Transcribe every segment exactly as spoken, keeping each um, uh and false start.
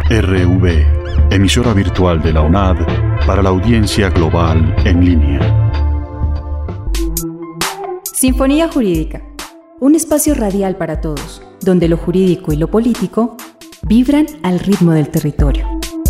R V, emisora virtual de la U N A D para la audiencia global en línea. Sinfonía Jurídica, un espacio radial para todos, donde lo jurídico y lo político vibran al ritmo del territorio.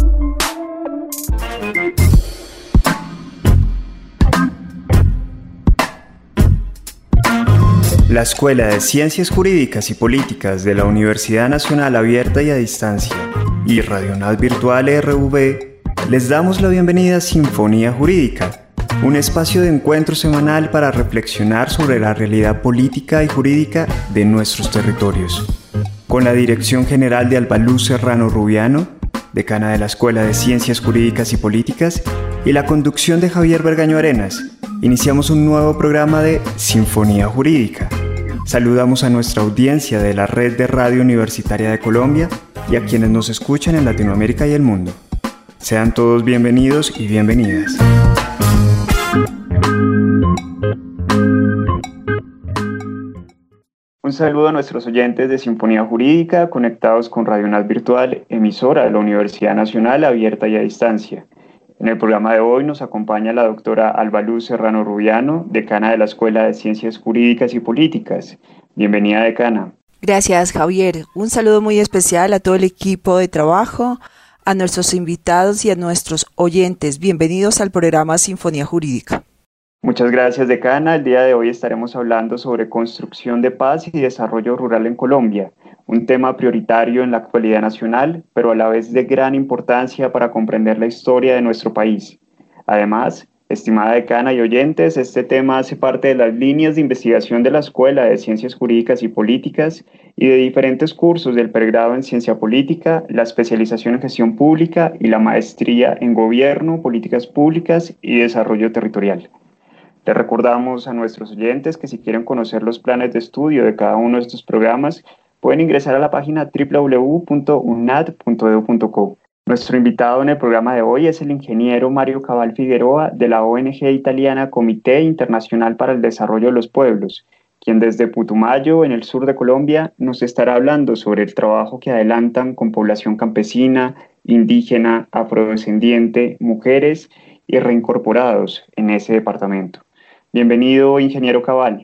La Escuela de Ciencias Jurídicas y Políticas de la Universidad Nacional Abierta y a Distancia y Radio U N A D Virtual R V les damos la bienvenida a Sinfonía Jurídica, un espacio de encuentro semanal para reflexionar sobre la realidad política y jurídica de nuestros territorios. Con la dirección general de Albaluz Serrano Rubiano, decana de la Escuela de Ciencias Jurídicas y Políticas, y la conducción de Javier Bergaño Arenas, iniciamos un nuevo programa de Sinfonía Jurídica. Saludamos a nuestra audiencia de la Red de Radio Universitaria de Colombia y a quienes nos escuchan en Latinoamérica y el mundo. Sean todos bienvenidos y bienvenidas. Un saludo a nuestros oyentes de Sinfonía Jurídica conectados con Radio U N A D Virtual, emisora de la Universidad Nacional Abierta y a Distancia. En el programa de hoy nos acompaña la doctora Albaluz Serrano Rubiano, decana de la Escuela de Ciencias Jurídicas y Políticas. Bienvenida, decana. Gracias, Javier. Un saludo muy especial a todo el equipo de trabajo, a nuestros invitados y a nuestros oyentes. Bienvenidos al programa Sinfonía Jurídica. Muchas gracias, decana. El día de hoy estaremos hablando sobre construcción de paz y desarrollo rural en Colombia, un tema prioritario en la actualidad nacional, pero a la vez de gran importancia para comprender la historia de nuestro país. Además, estimada decana y oyentes, este tema hace parte de las líneas de investigación de la Escuela de Ciencias Jurídicas y Políticas y de diferentes cursos del pregrado en Ciencia Política, la especialización en Gestión Pública y la maestría en Gobierno, Políticas Públicas y Desarrollo Territorial. Les recordamos a nuestros oyentes que si quieren conocer los planes de estudio de cada uno de estos programas, pueden ingresar a la página doble u doble u doble u punto u n a d punto e d u punto co. Nuestro invitado en el programa de hoy es el ingeniero Mario Cabal Figueroa de la O N G italiana Comité Internacional para el Desarrollo de los Pueblos, quien desde Putumayo, en el sur de Colombia, nos estará hablando sobre el trabajo que adelantan con población campesina, indígena, afrodescendiente, mujeres y reincorporados en ese departamento. Bienvenido, ingeniero Cabal.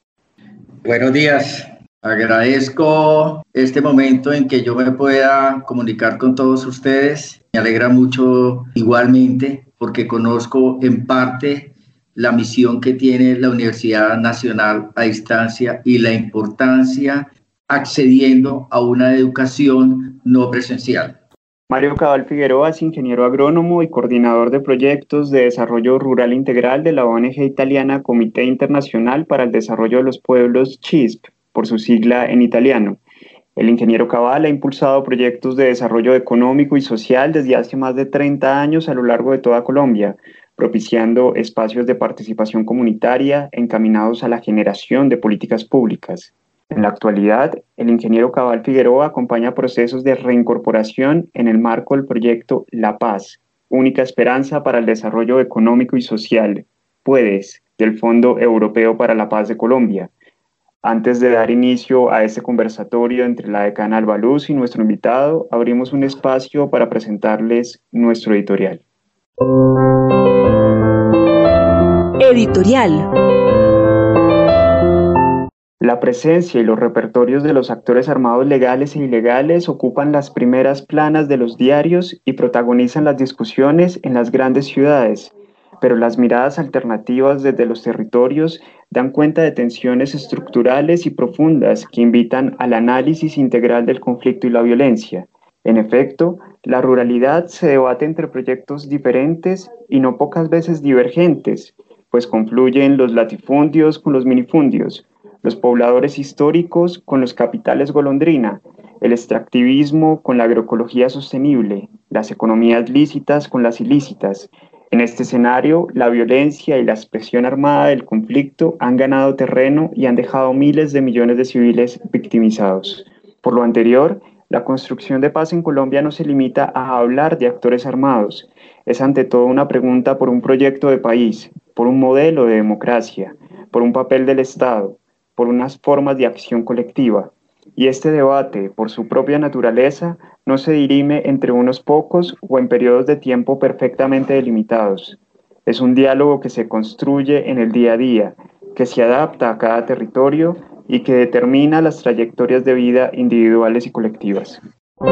Buenos días. Agradezco este momento en que yo me pueda comunicar con todos ustedes. Me alegra mucho igualmente porque conozco en parte la misión que tiene la Universidad Nacional a Distancia y la importancia accediendo a una educación no presencial. Mario Cabal Figueroa es ingeniero agrónomo y coordinador de proyectos de desarrollo rural integral de la O N G italiana Comité Internacional para el Desarrollo de los Pueblos, C I S P, por su sigla en italiano. El ingeniero Cabal ha impulsado proyectos de desarrollo económico y social desde hace más de treinta años a lo largo de toda Colombia, propiciando espacios de participación comunitaria encaminados a la generación de políticas públicas. En la actualidad, el ingeniero Cabal Figueroa acompaña procesos de reincorporación en el marco del proyecto La Paz, única esperanza para el desarrollo económico y social, PUEDES, del Fondo Europeo para la Paz de Colombia. Antes de dar inicio a este conversatorio entre la decana Albaluz y nuestro invitado, abrimos un espacio para presentarles nuestro editorial. Editorial. La presencia y los repertorios de los actores armados legales e ilegales ocupan las primeras planas de los diarios y protagonizan las discusiones en las grandes ciudades, pero las miradas alternativas desde los territorios dan cuenta de tensiones estructurales y profundas que invitan al análisis integral del conflicto y la violencia. En efecto, la ruralidad se debate entre proyectos diferentes y no pocas veces divergentes, pues confluyen los latifundios con los minifundios, los pobladores históricos con los capitales golondrina, el extractivismo con la agroecología sostenible, las economías lícitas con las ilícitas. En este escenario, la violencia y la expresión armada del conflicto han ganado terreno y han dejado miles de millones de civiles victimizados. Por lo anterior, la construcción de paz en Colombia no se limita a hablar de actores armados. Es ante todo una pregunta por un proyecto de país, por un modelo de democracia, por un papel del Estado, por unas formas de acción colectiva. y este debate, por su propia naturaleza, no se dirime entre unos pocos o en periodos de tiempo perfectamente delimitados. Es un diálogo que se construye en el día a día, que se adapta a cada territorio y que determina las trayectorias de vida individuales y colectivas.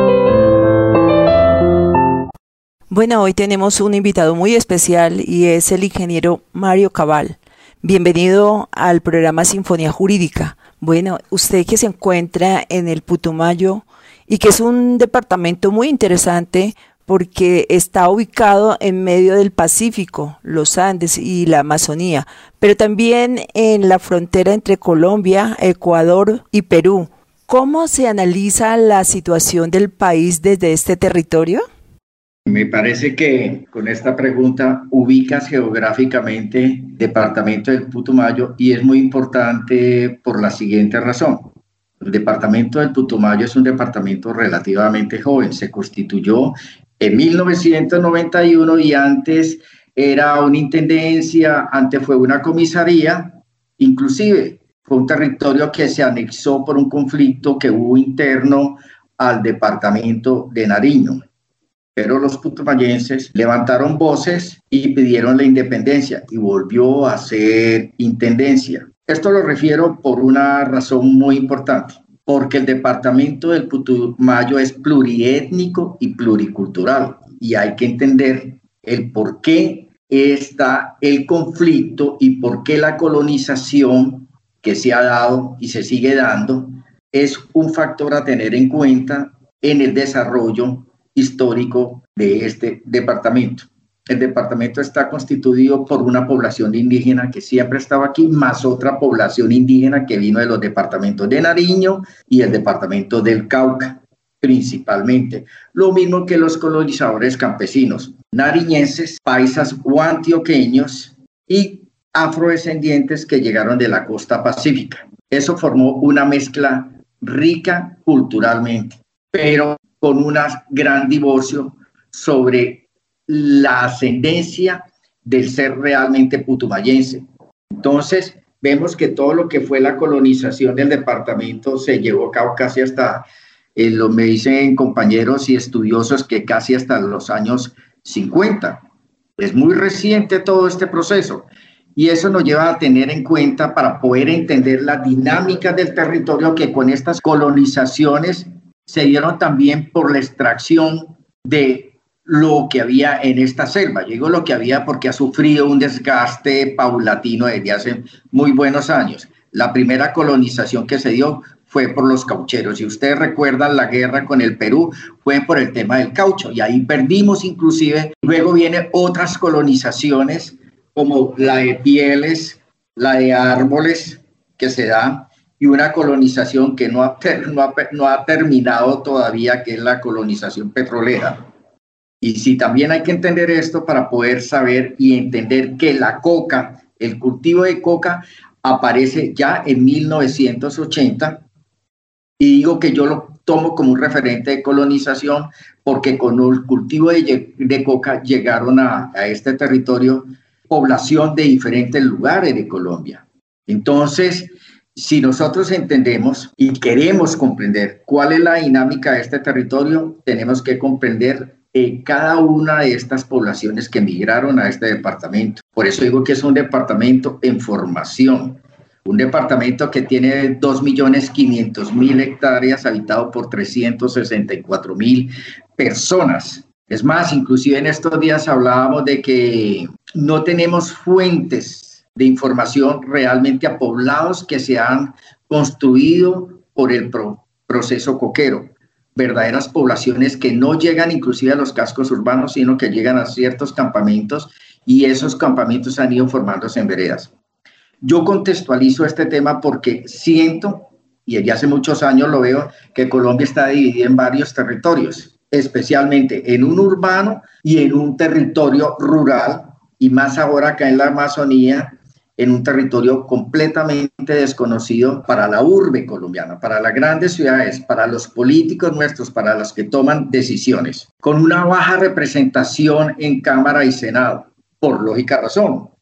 Bueno, hoy tenemos un invitado muy especial y es el ingeniero Mario Cabal. Bienvenido al programa Sinfonía Jurídica. Bueno, usted que se encuentra en el Putumayo y que es un departamento muy interesante porque está ubicado en medio del Pacífico, los Andes y la Amazonía, pero también en la frontera entre Colombia, Ecuador y Perú. ¿Cómo se analiza la situación del país desde este territorio? Me parece que con esta pregunta ubicas geográficamente el departamento del Putumayo y es muy importante por la siguiente razón. El departamento del Putumayo es un departamento relativamente joven, se constituyó en mil novecientos noventa y uno y antes era una intendencia, antes fue una comisaría, inclusive fue un territorio que se anexó por un conflicto que hubo interno al departamento de Nariño. Pero los putumayenses levantaron voces y pidieron la independencia y volvió a ser intendencia. Esto lo refiero por una razón muy importante, porque el departamento del Putumayo es pluriétnico y pluricultural y hay que entender el por qué está el conflicto y por qué la colonización que se ha dado y se sigue dando es un factor a tener en cuenta en el desarrollo histórico de este departamento. El departamento está constituido por una población indígena que siempre estaba aquí, más otra población indígena que vino de los departamentos de Nariño y el departamento del Cauca, principalmente. Lo mismo que los colonizadores campesinos, nariñenses, paisas o antioqueños y afrodescendientes que llegaron de la costa pacífica. Eso formó una mezcla rica culturalmente, pero con un gran divorcio sobre la ascendencia del ser realmente putumayense. Entonces, vemos que todo lo que fue la colonización del departamento se llevó a cabo casi hasta, eh, lo me dicen compañeros y estudiosos, que casi hasta los años cincuenta. Es muy reciente todo este proceso. Y eso nos lleva a tener en cuenta para poder entender la dinámica del territorio que con estas colonizaciones se dieron también por la extracción de lo que había en esta selva. Yo digo lo que había porque ha sufrido un desgaste paulatino desde hace muy buenos años. La primera colonización que se dio fue por los caucheros. Si ustedes recuerdan, la guerra con el Perú fue por el tema del caucho y ahí perdimos inclusive. Luego vienen otras colonizaciones como la de pieles, la de árboles que se da, y una colonización que no ha, no, ha, no ha terminado todavía, que es la colonización petrolera. Y sí, también hay que entender esto para poder saber y entender que la coca, el cultivo de coca, aparece ya en mil novecientos ochenta, y digo que yo lo tomo como un referente de colonización porque con el cultivo de, de coca llegaron a, a este territorio población de diferentes lugares de Colombia. Entonces, si nosotros entendemos y queremos comprender cuál es la dinámica de este territorio, tenemos que comprender eh, cada una de estas poblaciones que migraron a este departamento. Por eso digo que es un departamento en formación, un departamento que tiene dos millones quinientos mil hectáreas, habitado por trescientos sesenta y cuatro mil personas. Es más, inclusive en estos días hablábamos de que no tenemos fuentes de información realmente a poblados que se han construido por el pro proceso coquero. Verdaderas poblaciones que no llegan inclusive a los cascos urbanos, sino que llegan a ciertos campamentos y esos campamentos han ido formándose en veredas. Yo contextualizo este tema porque siento, y desde hace muchos años lo veo, que Colombia está dividida en varios territorios, especialmente en un urbano y en un territorio rural, y más ahora acá en la Amazonía, en un territorio completamente desconocido para la urbe colombiana, para las grandes ciudades, para los políticos nuestros, para los que toman decisiones, con una baja representación en Cámara y Senado, por lógica razón.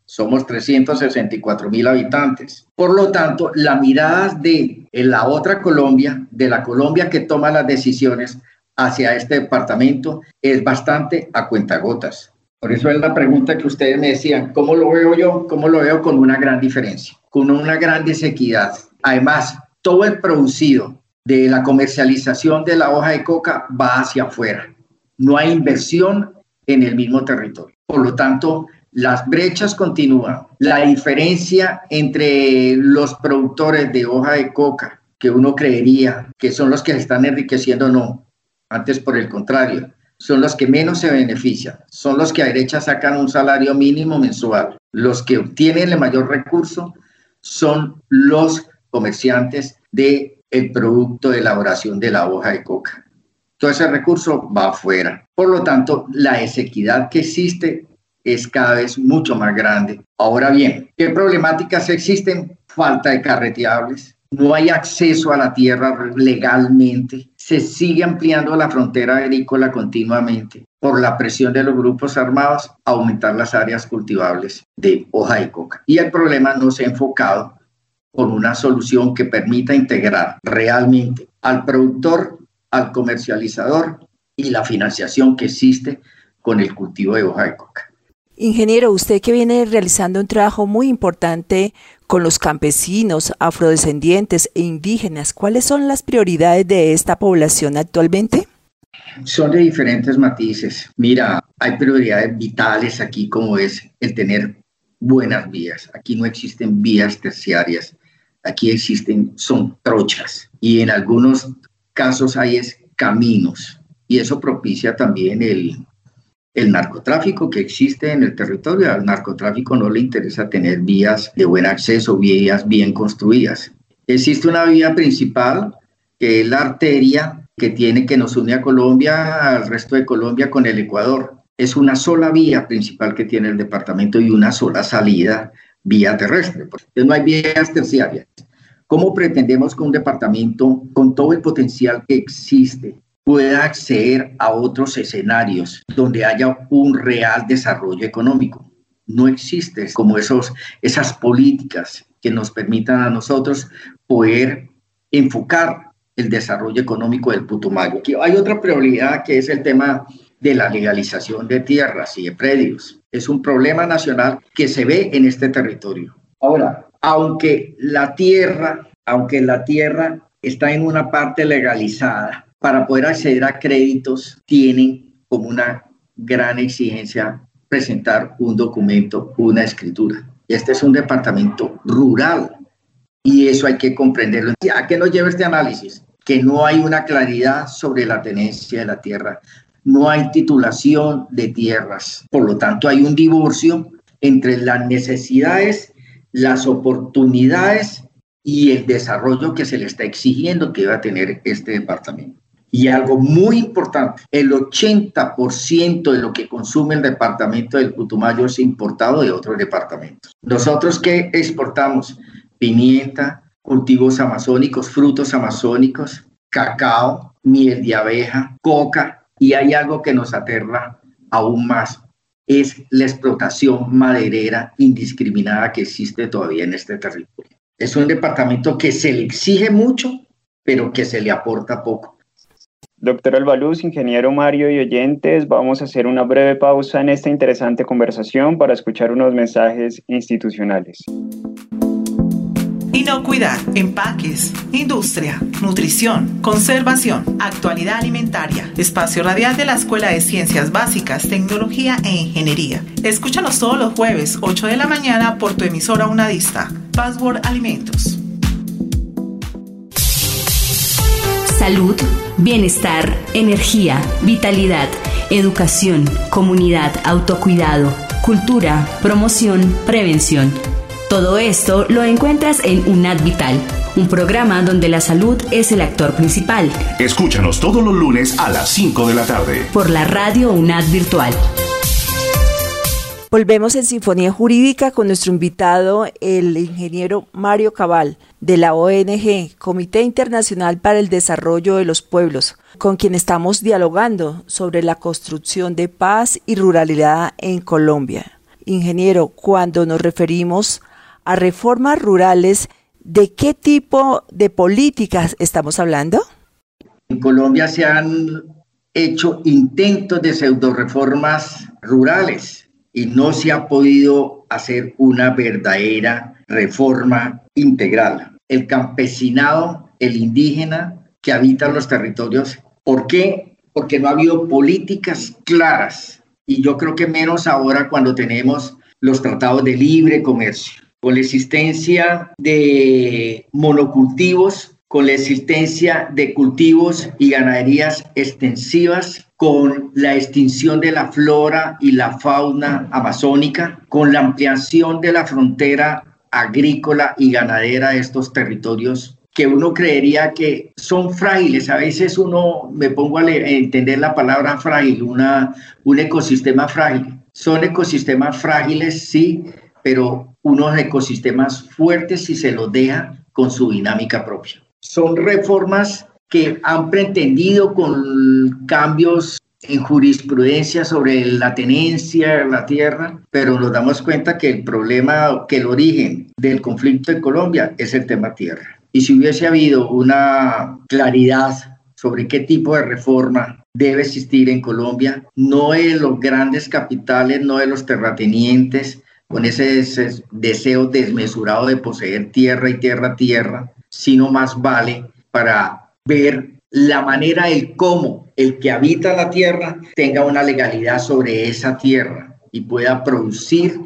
Somos trescientos sesenta y cuatro mil habitantes. Por lo tanto, la mirada de la otra Colombia, de la Colombia que toma las decisiones hacia este departamento, es bastante a cuentagotas. Por eso es la pregunta que ustedes me decían, ¿cómo lo veo yo? ¿Cómo lo veo? Con una gran diferencia, con una gran desequidad. Además, todo el producido de la comercialización de la hoja de coca va hacia afuera. No hay inversión en el mismo territorio. Por lo tanto, las brechas continúan. La diferencia entre los productores de hoja de coca, que uno creería que son los que se están enriqueciendo, no. Antes, por el contrario, son los que menos se benefician. Son los que a derecha sacan un salario mínimo mensual. Los que obtienen el mayor recurso son los comerciantes del producto de elaboración de la hoja de coca. Todo ese recurso va afuera. Por lo tanto, la desequidad que existe es cada vez mucho más grande. Ahora bien, ¿qué problemáticas existen? Falta de carreteables, no hay acceso a la tierra legalmente, se sigue ampliando la frontera agrícola continuamente por la presión de los grupos armados a aumentar las áreas cultivables de hoja de coca. Y el problema no se ha enfocado con una solución que permita integrar realmente al productor, al comercializador y la financiación que existe con el cultivo de hoja de coca. Ingeniero, usted que viene realizando un trabajo muy importante con los campesinos, afrodescendientes e indígenas, ¿cuáles son las prioridades de esta población actualmente? Son de diferentes matices. Mira, hay prioridades vitales aquí, como es el tener buenas vías. Aquí no existen vías terciarias, aquí existen, son trochas, y en algunos casos hay es caminos, y eso propicia también el El narcotráfico que existe en el territorio. Al narcotráfico no le interesa tener vías de buen acceso, vías bien construidas. Existe una vía principal, que es la arteria que tiene, que nos une a Colombia, al resto de Colombia con el Ecuador. Es una sola vía principal que tiene el departamento y una sola salida, vía terrestre. Entonces no hay vías terciarias. ¿Cómo pretendemos que un departamento con todo el potencial que existe pueda acceder a otros escenarios donde haya un real desarrollo económico? No existe como esos, esas políticas que nos permitan a nosotros poder enfocar el desarrollo económico del Putumayo. Aquí hay otra prioridad, que es el tema de la legalización de tierras y de predios. Es un problema nacional que se ve en este territorio. Ahora, aunque la tierra, aunque la tierra está en una parte legalizada, para poder acceder a créditos tienen como una gran exigencia presentar un documento, una escritura. Este es un departamento rural y eso hay que comprenderlo. ¿A qué nos lleva este análisis? Que no hay una claridad sobre la tenencia de la tierra, no hay titulación de tierras. Por lo tanto, hay un divorcio entre las necesidades, las oportunidades y el desarrollo que se le está exigiendo que va a tener este departamento. Y algo muy importante, el ochenta por ciento de lo que consume el departamento del Putumayo es importado de otros departamentos. Nosotros, ¿qué exportamos? Pimienta, cultivos amazónicos, frutos amazónicos, cacao, miel de abeja, coca, y hay algo que nos aterra aún más, es la explotación maderera indiscriminada que existe todavía en este territorio. Es un departamento que se le exige mucho, pero que se le aporta poco. Doctor Albaluz, ingeniero Mario y oyentes, vamos a hacer una breve pausa en esta interesante conversación para escuchar unos mensajes institucionales. Inocuidad, empaques, industria, nutrición, conservación, actualidad alimentaria, espacio radial de la Escuela de Ciencias Básicas, Tecnología e Ingeniería. Escúchanos todos los jueves, ocho de la mañana, por tu emisora unadista. Password Alimentos. Salud, bienestar, energía, vitalidad, educación, comunidad, autocuidado, cultura, promoción, prevención. Todo esto lo encuentras en UNAD Vital, un programa donde la salud es el actor principal. Escúchanos todos los lunes a las cinco de la tarde. Por la radio UNAD Virtual. Volvemos en Sinfonía Jurídica con nuestro invitado, el ingeniero Mario Cabal, de la O N G, Comité Internacional para el Desarrollo de los Pueblos, con quien estamos dialogando sobre la construcción de paz y ruralidad en Colombia. Ingeniero, cuando nos referimos a reformas rurales, ¿de qué tipo de políticas estamos hablando? En Colombia se han hecho intentos de pseudo-reformas rurales y no se ha podido hacer una verdadera reforma integral. El campesinado, el indígena que habita los territorios, ¿por qué? Porque no ha habido políticas claras, y yo creo que menos ahora cuando tenemos los tratados de libre comercio, con la existencia de monocultivos, con la existencia de cultivos y ganaderías extensivas, con la extinción de la flora y la fauna amazónica, con la ampliación de la frontera agrícola y ganadera de estos territorios que uno creería que son frágiles. A veces uno, me pongo a, leer, a entender la palabra frágil, una, un ecosistema frágil. Son ecosistemas frágiles, sí, pero unos ecosistemas fuertes si se los deja con su dinámica propia. Son reformas que han pretendido con cambios en jurisprudencia sobre la tenencia de la tierra, pero nos damos cuenta que el problema, que el origen del conflicto en Colombia es el tema tierra. Y si hubiese habido una claridad sobre qué tipo de reforma debe existir en Colombia, no en los grandes capitales, no de los terratenientes, con ese, ese deseo desmesurado de poseer tierra y tierra, tierra, sino más vale para ver la manera del cómo el que habita la tierra tenga una legalidad sobre esa tierra y pueda producir,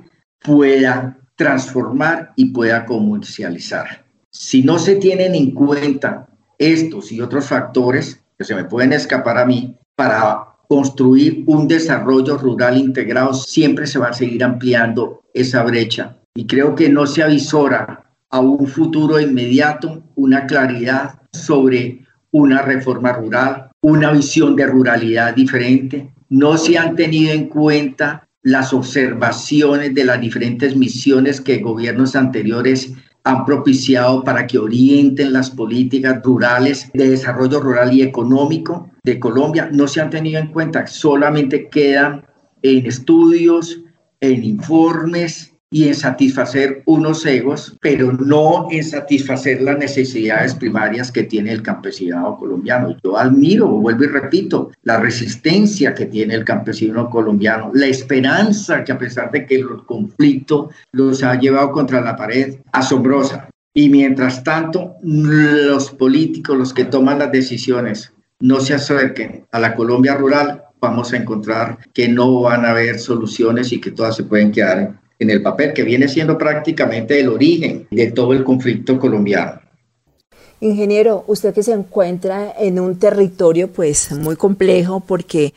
pueda transformar y pueda comercializar. Si no se tienen en cuenta estos y otros factores que se me pueden escapar a mí, para construir un desarrollo rural integrado siempre se va a seguir ampliando esa brecha. Y creo que no se avisora a un futuro inmediato una claridad sobre una reforma rural, una visión de ruralidad diferente. No se han tenido en cuenta las observaciones de las diferentes misiones que gobiernos anteriores han propiciado para que orienten las políticas rurales de desarrollo rural y económico de Colombia. No se han tenido en cuenta, solamente quedan en estudios, en informes y en satisfacer unos egos, pero no en satisfacer las necesidades primarias que tiene el campesinado colombiano. Yo admiro, vuelvo y repito, la resistencia que tiene el campesino colombiano, la esperanza que a pesar de que el conflicto los ha llevado contra la pared, asombrosa. Y mientras tanto, los políticos, los que toman las decisiones, no se acerquen a la Colombia rural, vamos a encontrar que no van a haber soluciones y que todas se pueden quedar en el papel, que viene siendo prácticamente el origen de todo el conflicto colombiano. Ingeniero, usted que se encuentra en un territorio pues muy complejo porque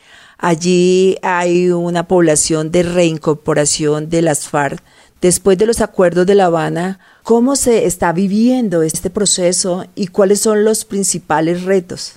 allí hay una población de reincorporación de las FARC. Después de los acuerdos de La Habana, ¿cómo se está viviendo este proceso y cuáles son los principales retos?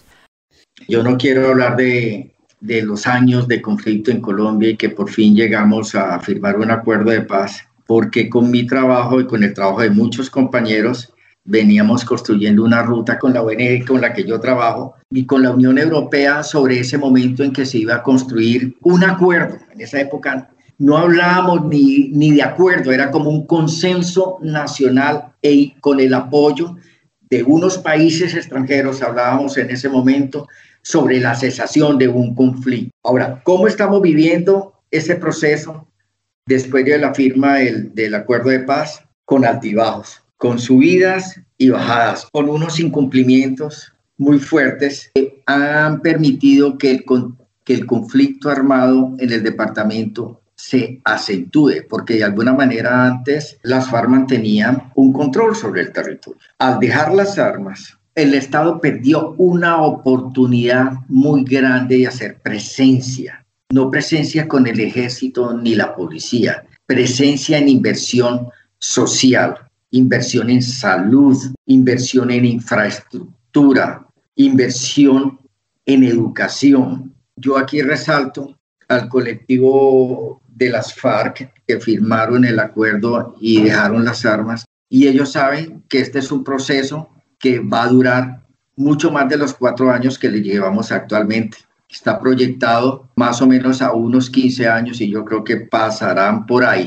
Yo no quiero hablar de de los años de conflicto en Colombia y que por fin llegamos a firmar un acuerdo de paz, porque con mi trabajo y con el trabajo de muchos compañeros veníamos construyendo una ruta con la O N G con la que yo trabajo y con la Unión Europea sobre ese momento en que se iba a construir un acuerdo. En esa época no hablábamos ni, ni de acuerdo, era como un consenso nacional y con el apoyo de unos países extranjeros hablábamos en ese momento sobre la cesación de un conflicto. Ahora, ¿cómo estamos viviendo ese proceso después de la firma del, del acuerdo de paz? Con altibajos, con subidas y bajadas, con unos incumplimientos muy fuertes que han permitido que el, que el conflicto armado en el departamento se acentúe, porque de alguna manera antes las FARC mantenían un control sobre el territorio. Al dejar las armas, el Estado perdió una oportunidad muy grande de hacer presencia, no presencia con el ejército ni la policía, presencia en inversión social, inversión en salud, inversión en infraestructura, inversión en educación. Yo aquí resalto al colectivo de las FARC que firmaron el acuerdo y dejaron las armas, y ellos saben que este es un proceso que va a durar mucho más de los cuatro años que le llevamos actualmente. Está proyectado más o menos a unos quince años y yo creo que pasarán por ahí.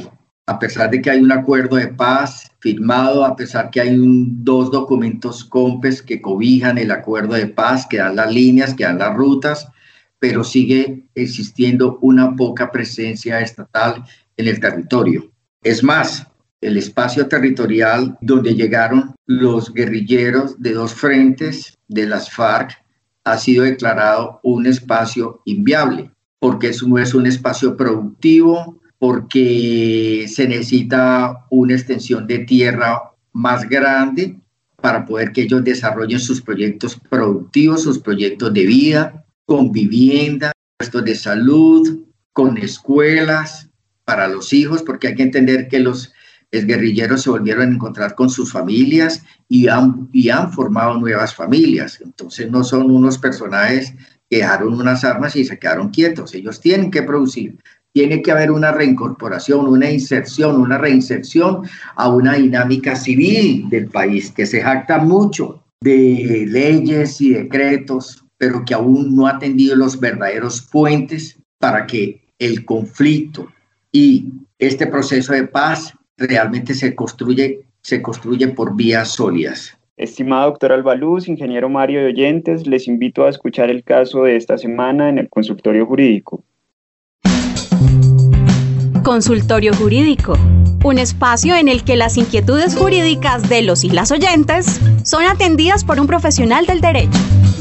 a pesar de que hay un acuerdo de paz firmado, a pesar que hay un, dos documentos COMPES que cobijan el acuerdo de paz, que dan las líneas, que dan las rutas, pero sigue existiendo una poca presencia estatal en el territorio. Es más, el espacio territorial donde llegaron los guerrilleros de dos frentes de las FARC ha sido declarado un espacio inviable, porque eso no es un espacio productivo, porque se necesita una extensión de tierra más grande para poder que ellos desarrollen sus proyectos productivos, sus proyectos de vida, con vivienda, puestos de salud, con escuelas para los hijos, porque hay que entender que los guerrilleros se volvieron a encontrar con sus familias y han, y han formado nuevas familias. Entonces no son unos personajes que dejaron unas armas y se quedaron quietos. Ellos tienen que producir. Tiene que haber una reincorporación, una inserción, una reinserción a una dinámica civil del país que se jacta mucho de leyes y decretos, pero que aún no ha tendido los verdaderos puentes para que el conflicto y este proceso de paz realmente se construye, se construye por vías sólidas. Estimado doctor Albaluz, ingeniero Mario de Oyentes, les invito a escuchar el caso de esta semana en el consultorio jurídico. Consultorio Jurídico, un espacio en el que las inquietudes jurídicas de los y las oyentes son atendidas por un profesional del derecho.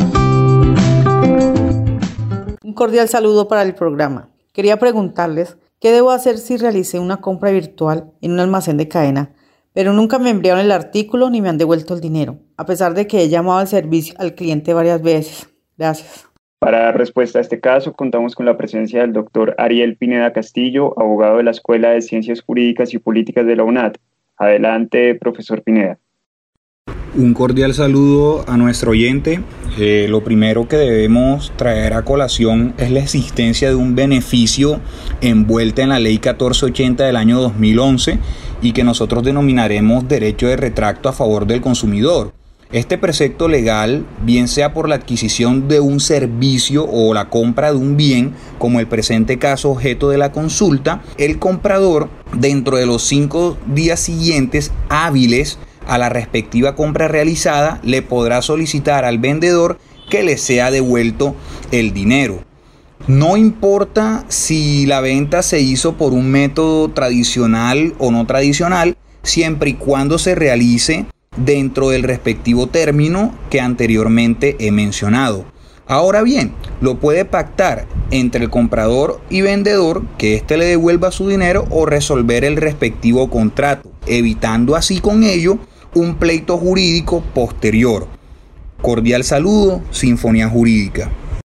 Un cordial saludo para el programa. Quería preguntarles qué debo hacer si realicé una compra virtual en un almacén de cadena, pero nunca me enviaron el artículo ni me han devuelto el dinero, a pesar de que he llamado al servicio al cliente varias veces. Gracias. Para dar respuesta a este caso, contamos con la presencia del doctor Ariel Pineda Castillo, abogado de la Escuela de Ciencias Jurídicas y Políticas de la UNAD. Adelante, profesor Pineda. Un cordial saludo a nuestro oyente. Eh, lo primero que debemos traer a colación es la existencia de un beneficio envuelta en la Ley catorce ochenta del año dos mil once y que nosotros denominaremos derecho de retracto a favor del consumidor. Este precepto legal, bien sea por la adquisición de un servicio o la compra de un bien, como el presente caso objeto de la consulta, el comprador, dentro de los cinco días siguientes hábiles a la respectiva compra realizada, le podrá solicitar al vendedor que le sea devuelto el dinero. No importa si la venta se hizo por un método tradicional o no tradicional, siempre y cuando se realice dentro del respectivo término que anteriormente he mencionado. Ahora bien, lo puede pactar entre el comprador y vendedor que éste le devuelva su dinero o resolver el respectivo contrato, evitando así con ello un pleito jurídico posterior. Cordial saludo, Sinfonía Jurídica.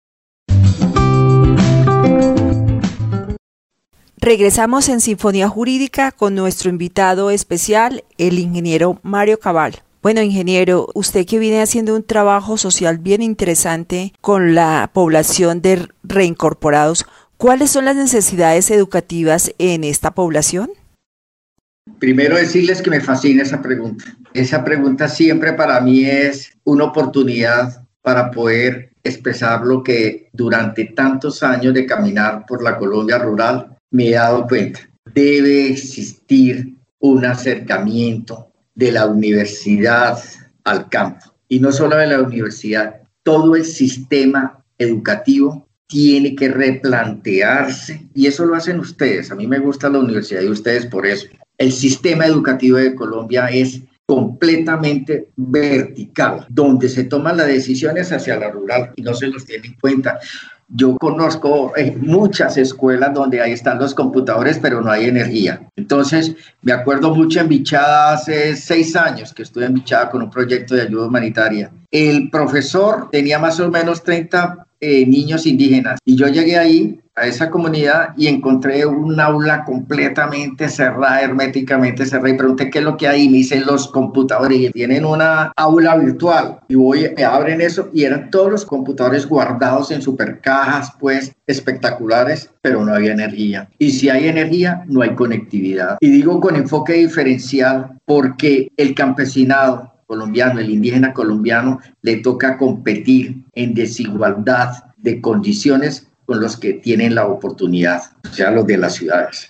Regresamos en Sinfonía Jurídica con nuestro invitado especial, el ingeniero Mario Cabal. Bueno, ingeniero, usted que viene haciendo un trabajo social bien interesante con la población de reincorporados, ¿cuáles son las necesidades educativas en esta población? Primero decirles que me fascina esa pregunta. Esa pregunta siempre para mí es una oportunidad para poder expresar lo que durante tantos años de caminar por la Colombia rural me he dado cuenta. Debe existir un acercamiento de la universidad al campo. Y no solo de la universidad, todo el sistema educativo tiene que replantearse, y eso lo hacen ustedes. A mí me gusta la universidad y ustedes por eso. El sistema educativo de Colombia es completamente vertical, donde se toman las decisiones hacia la rural y no se los tiene en cuenta. Yo conozco eh, muchas escuelas donde ahí están los computadores, pero no hay energía. Entonces, me acuerdo mucho en Bichada, hace seis años que estuve en Bichada con un proyecto de ayuda humanitaria. El profesor tenía más o menos treinta eh, niños indígenas y yo llegué ahí a esa comunidad y encontré un aula completamente cerrada, herméticamente cerrada, y pregunté qué es lo que hay, y me dicen los computadores, y tienen una aula virtual, y voy, me abren eso, y eran todos los computadores guardados en supercajas, pues, espectaculares, pero no había energía, y si hay energía, no hay conectividad, y digo con enfoque diferencial, porque el campesinado colombiano, el indígena colombiano, le toca competir en desigualdad de condiciones con los que tienen la oportunidad, o sea, los de las ciudades.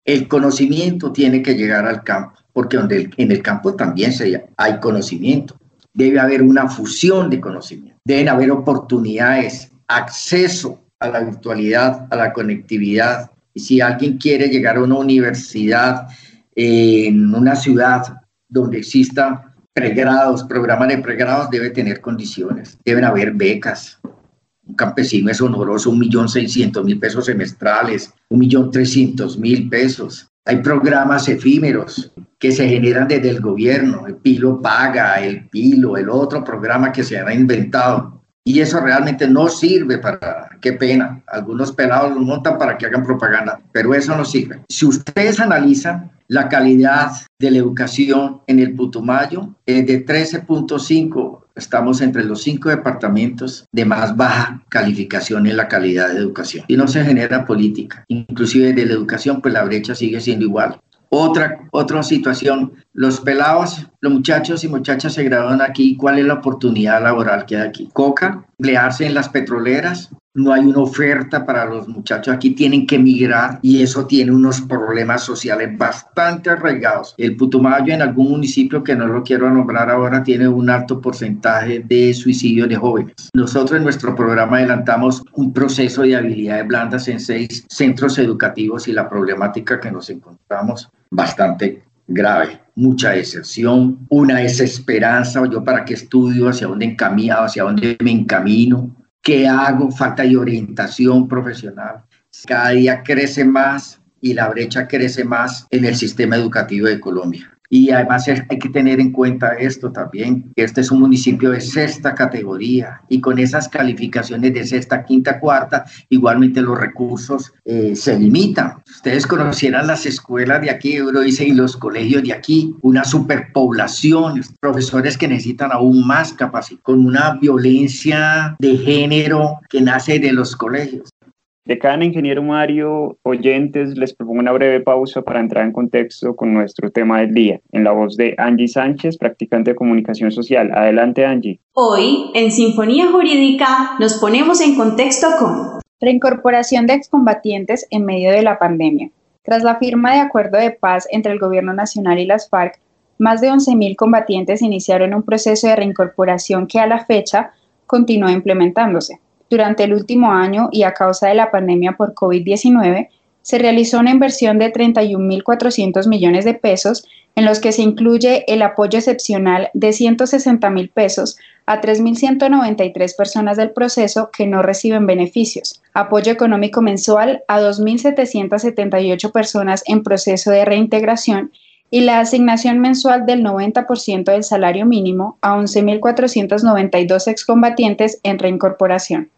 El conocimiento tiene que llegar al campo, porque donde el, en el campo también se, hay conocimiento. Debe haber una fusión de conocimiento. Deben haber oportunidades, acceso a la virtualidad, a la conectividad. Y si alguien quiere llegar a una universidad eh, en una ciudad donde exista pregrados, programas de pregrados, debe tener condiciones. Deben haber becas. Un campesino es honoroso, un millón seiscientos mil pesos semestrales, un millón trescientos mil pesos. Hay programas efímeros que se generan desde el gobierno, el Pilo Paga, el Pilo, el otro programa que se ha inventado. Y eso realmente no sirve para, qué pena, algunos pelados lo montan para que hagan propaganda, pero eso no sirve. Si ustedes analizan la calidad de la educación en el Putumayo, es de trece punto cinco, estamos entre los cinco departamentos de más baja calificación en la calidad de educación. Y no se genera política, inclusive de la educación, pues la brecha sigue siendo igual. Otra, otra situación, los pelados, los muchachos y muchachas se gradúan aquí. ¿Cuál es la oportunidad laboral que hay aquí? Coca, emplearse en las petroleras. No hay una oferta para los muchachos aquí, tienen que emigrar y eso tiene unos problemas sociales bastante arraigados. El Putumayo, en algún municipio que no lo quiero nombrar ahora, tiene un alto porcentaje de suicidio de jóvenes. Nosotros en nuestro programa adelantamos un proceso de habilidades blandas en seis centros educativos y la problemática que nos encontramos bastante grave. Mucha deserción, una desesperanza, o yo para qué estudio, hacia dónde encamino, hacia dónde me encamino. ¿Qué hago? Falta de orientación profesional. Cada día crece más y la brecha crece más en el sistema educativo de Colombia. Y además hay que tener en cuenta esto también, que este es un municipio de sexta categoría y con esas calificaciones de sexta, quinta, cuarta, igualmente los recursos eh, se limitan. Ustedes conocieran las escuelas de aquí, Euro dice, y los colegios de aquí, una superpoblación, profesores que necesitan aún más capacidad, con una violencia de género que nace de los colegios. Decana, ingeniero Mario, oyentes, les propongo una breve pausa para entrar en contexto con nuestro tema del día, en la voz de Angie Sánchez, practicante de comunicación social. Adelante, Angie. Hoy, en Sinfonía Jurídica, nos ponemos en contexto con reincorporación de excombatientes en medio de la pandemia. Tras la firma de acuerdo de paz entre el Gobierno Nacional y las FARC, más de once mil combatientes iniciaron un proceso de reincorporación que a la fecha continúa implementándose. Durante el último año y a causa de la pandemia por COVID diecinueve, se realizó una inversión de treinta y un mil cuatrocientos millones de pesos, en los que se incluye el apoyo excepcional de ciento sesenta mil pesos a tres mil ciento noventa y tres personas del proceso que no reciben beneficios, apoyo económico mensual a dos mil setecientos setenta y ocho personas en proceso de reintegración y la asignación mensual del noventa por ciento del salario mínimo a once mil cuatrocientos noventa y dos excombatientes en reincorporación.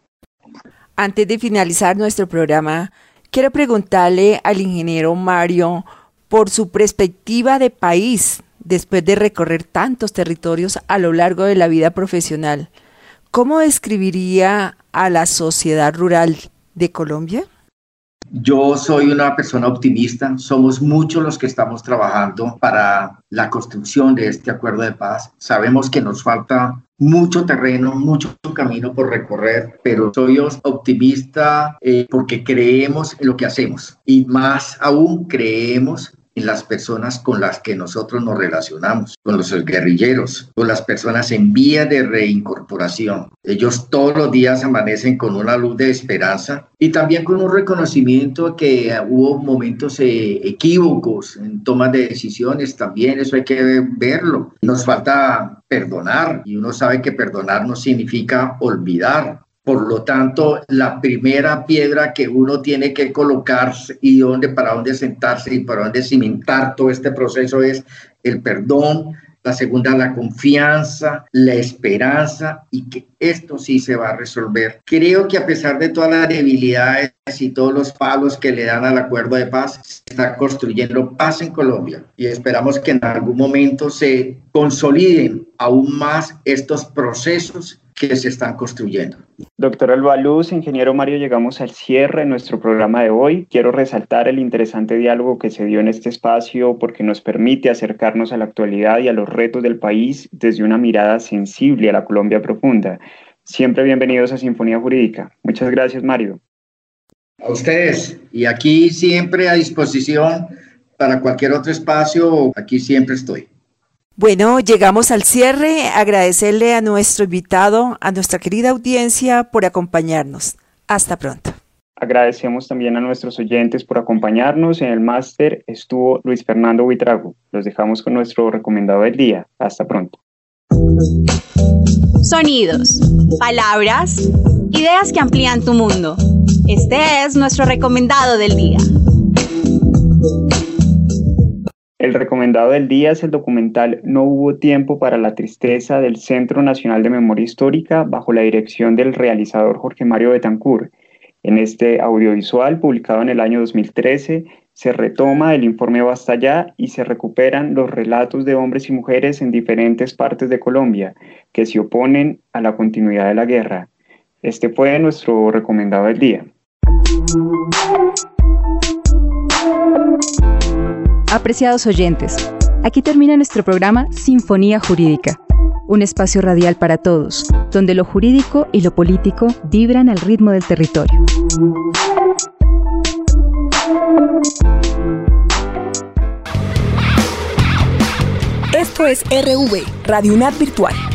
Antes de finalizar nuestro programa, quiero preguntarle al ingeniero Mario por su perspectiva de país después de recorrer tantos territorios a lo largo de la vida profesional. ¿Cómo describiría a la sociedad rural de Colombia? Yo soy una persona optimista, somos muchos los que estamos trabajando para la construcción de este acuerdo de paz. Sabemos que nos falta mucho terreno, mucho camino por recorrer, pero soy optimista eh, porque creemos en lo que hacemos y más aún creemos en las personas con las que nosotros nos relacionamos, con los guerrilleros, con las personas en vía de reincorporación. Ellos todos los días amanecen con una luz de esperanza y también con un reconocimiento que hubo momentos eh, equívocos en tomas de decisiones, también eso hay que verlo. Nos falta perdonar y uno sabe que perdonar no significa olvidar. Por lo tanto, la primera piedra que uno tiene que colocarse y dónde, para dónde sentarse y para dónde cimentar todo este proceso es el perdón. La segunda, la confianza, la esperanza y que esto sí se va a resolver. Creo que a pesar de todas las debilidades y todos los palos que le dan al acuerdo de paz, se está construyendo paz en Colombia y esperamos que en algún momento se consoliden aún más estos procesos que se están construyendo. Doctor Albaluz, ingeniero Mario, llegamos al cierre de nuestro programa de hoy. Quiero resaltar el interesante diálogo que se dio en este espacio porque nos permite acercarnos a la actualidad y a los retos del país desde una mirada sensible a la Colombia profunda. Siempre bienvenidos a Sinfonía Jurídica. Muchas gracias, Mario. A ustedes, y aquí siempre a disposición para cualquier otro espacio, aquí siempre estoy. Bueno, llegamos al cierre. Agradecerle a nuestro invitado, a nuestra querida audiencia por acompañarnos. Hasta pronto. Agradecemos también a nuestros oyentes por acompañarnos. En el máster estuvo Luis Fernando Buitrago. Los dejamos con nuestro recomendado del día. Hasta pronto. Sonidos, palabras, ideas que amplían tu mundo. Este es nuestro recomendado del día. El recomendado del día es el documental No hubo tiempo para la tristeza del Centro Nacional de Memoria Histórica bajo la dirección del realizador Jorge Mario Betancourt. En este audiovisual, publicado en el año dos mil trece, se retoma el informe Basta Ya y se recuperan los relatos de hombres y mujeres en diferentes partes de Colombia que se oponen a la continuidad de la guerra. Este fue nuestro recomendado del día. Apreciados oyentes, aquí termina nuestro programa Sinfonía Jurídica, un espacio radial para todos, donde lo jurídico y lo político vibran al ritmo del territorio. Esto es R V, Radio UNAD Virtual.